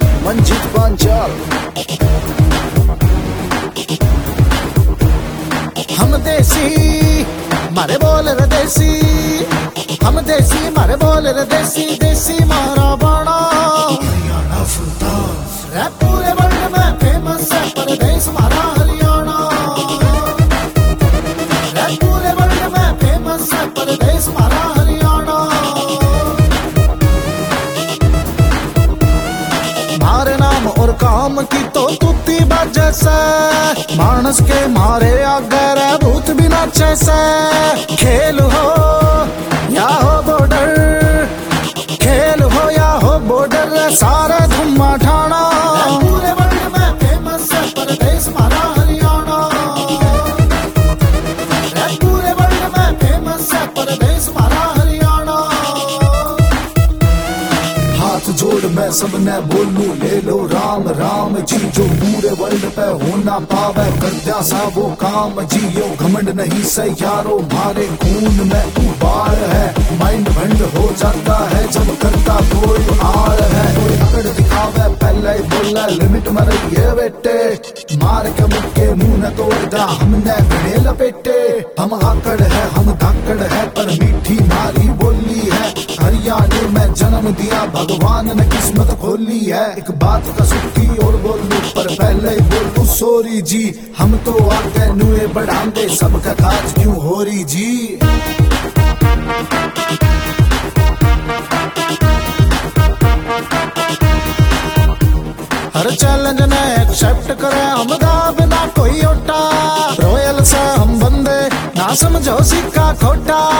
मंजीत पांचाल। हम देसी मारे बोल रे देसी, हम देसी मारे बोल रे देसी, देसी मारा बाणा हरियाणा सुल्तान। रे पूरे वर्ल्ड में फेमस है परदेस मारा हरियाणा, रे पूरे वर्ल्ड में फेमस है परदेस मारा हरियाणा। मारे नाम और काम की तो तुत्ती बाजे से, मानस के मारे आगे रे भूत भी नाचे से। खेल हो या हो बॉर्डर, खेल हो या हो बॉर्डर, सारे धुम्मा ठाना। पूरे वर्ल्ड में फेमस है परदेस मारा हरियाणा, पूरे वर्ल्ड में फेमस है परदेस मारा हरियाणा। हाथ जोड़ मैं सबने बोलूं ले लो राम राम जी, जो पूरे वर्ल्ड पे होना पावे कर दिया सा वो काम जी। यो घमंड नहीं से यारो, मारे खून में उबाल है, माइंड भंड हो जाता है जब करता कोई आड़ है। कोई अकड़ दिखावे पहले ही बोला लिमिट में रहिए बेटे, मार के मुक्के मुंह न तोड़दा हमने गले लपेटे। हम आकड़ है हम धाकड़ है पर मीठी मारी बोली है, हरियाणा में जन्म दिया भगवान ने किस्मत खोली है। एक बात का सुखी और बोलूं पर पहले ही बोलूं सॉरी जी, हम तो आगे नुए बढ़ाते सबका काज क्यों हो रही जी। हर चैलेंज ने एक्सेप्ट करे हम दा बिना कोई ओटा, रॉयल से हम बंदे ना समझो सिक्का खोटा।